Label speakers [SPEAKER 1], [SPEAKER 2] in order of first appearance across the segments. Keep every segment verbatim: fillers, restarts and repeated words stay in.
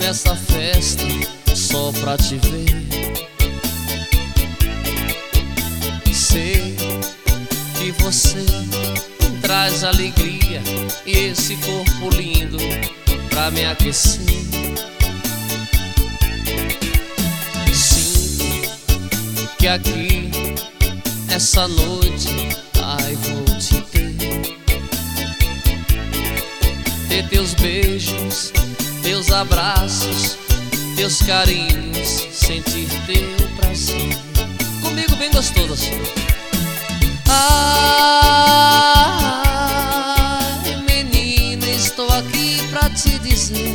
[SPEAKER 1] nessa festa só pra te ver. Sei que você traz alegria e esse corpo lindo pra me aquecer. Sinto que aqui, essa noite, ai, vou te ter. Ter teus beijos, teus abraços, teus carinhos, sentir teu prazer. Comigo bem gostoso assim. Ai, menina, estou aqui pra te dizer,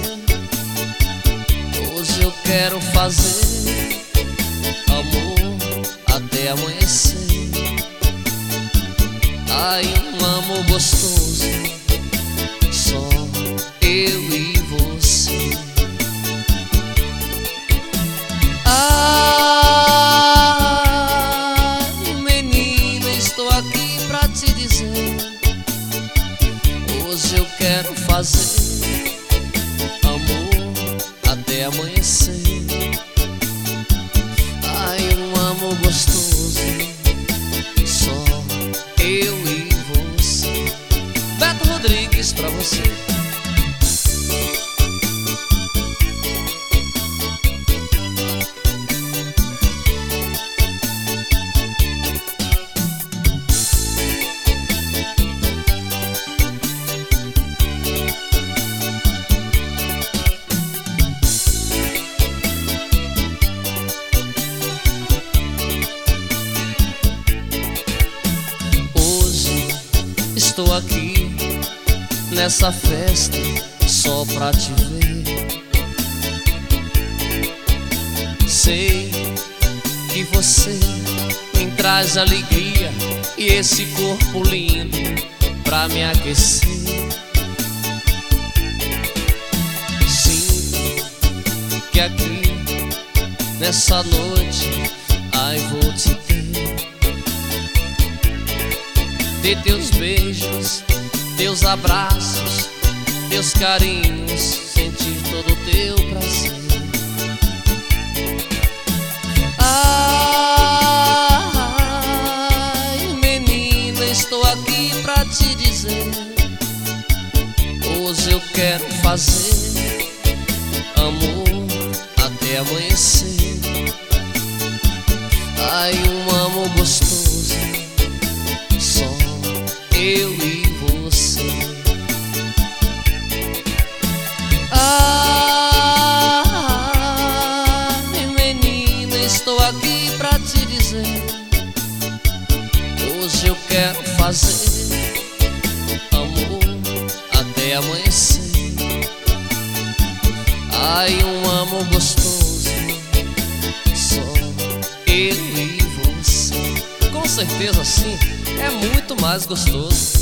[SPEAKER 1] hoje eu quero fazer amor até amanhecer. Ai, um amor gostoso, só eu e você. Ai, menina, estou aqui pra te dizer, hoje eu quero fazer amor até amanhecer. Ai, um amor gostoso, só eu e você. Beto Rodrigues pra você. Estou aqui nessa festa só pra te ver. Sei que você me traz alegria e esse corpo lindo pra me aquecer. Sinto que aqui nessa noite, ai, vou te ter. Ter teus beijos, teus abraços, teus carinhos, sentir todo o teu prazer. Ai, menina, estou aqui pra te dizer, hoje eu quero fazer amor até amanhecer. Ai, um amor gostoso, só eu e você. Ai, menina, estou aqui pra te dizer, hoje eu quero fazer amor até amanhecer. Ai, um amor gostoso, só eu e você. Com certeza sim, é muito mais gostoso.